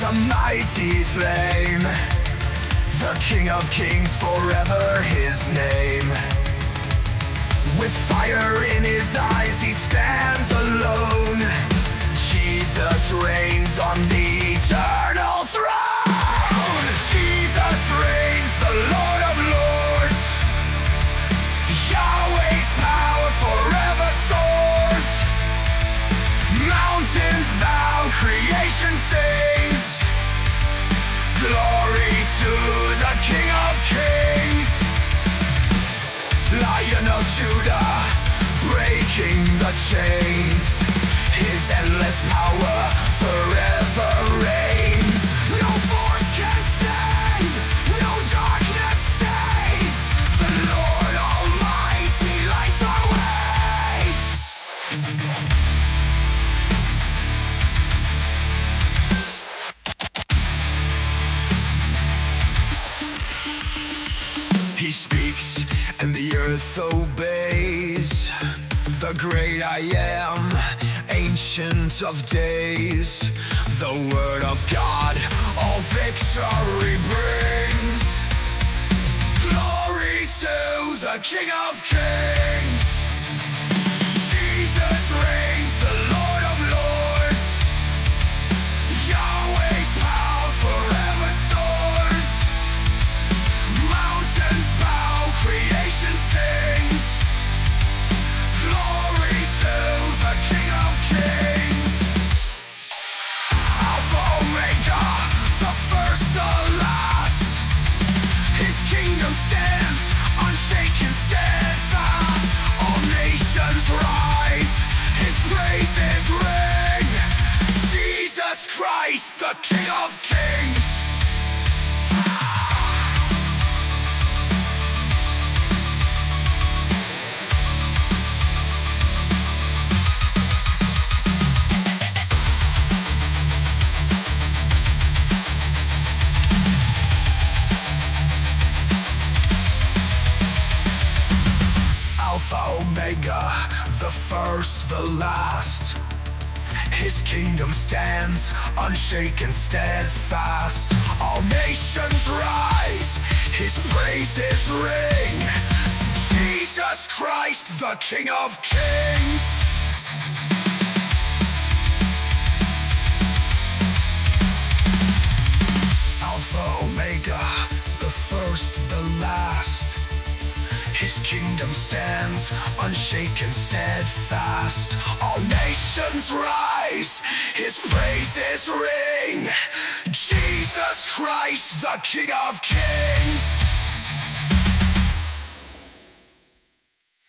a mighty flame. The King of Kings, forever his name. With fire in his eyes, he stands alone. Jesus reigns on the eternal throne. Jesus reigns, the Lord of Lords. Yahweh's power forever soars. Mountains bow, creation sings. Glory to the King of Kings. Lion of Judah, breaking the chains. His endless power forever reigns. No force can stand, no darkness stays. The Lord Almighty lights our ways. He speaks and the earth obeys. The great I am, ancient of days. The word of God all victory brings. Glory to the King of Kings. Jesus reigns, the Lord of Lords. Yahweh's power forever soars. Mountains bow, creation sings. Glory to the King of Kings. Alpha Omega, the first, the last. His kingdom stands unshaken, steadfast. All nations rise, his praises ring. Jesus Christ, the King of Kings. Alpha Omega, the first, the last. His kingdom stands unshaken, steadfast. All nations rise, his praises ring. Jesus Christ, the King of Kings. Alpha Omega, the first, the last. His kingdom stands unshaken, steadfast. All nations rise, his praises ring. Jesus Christ, the King of Kings.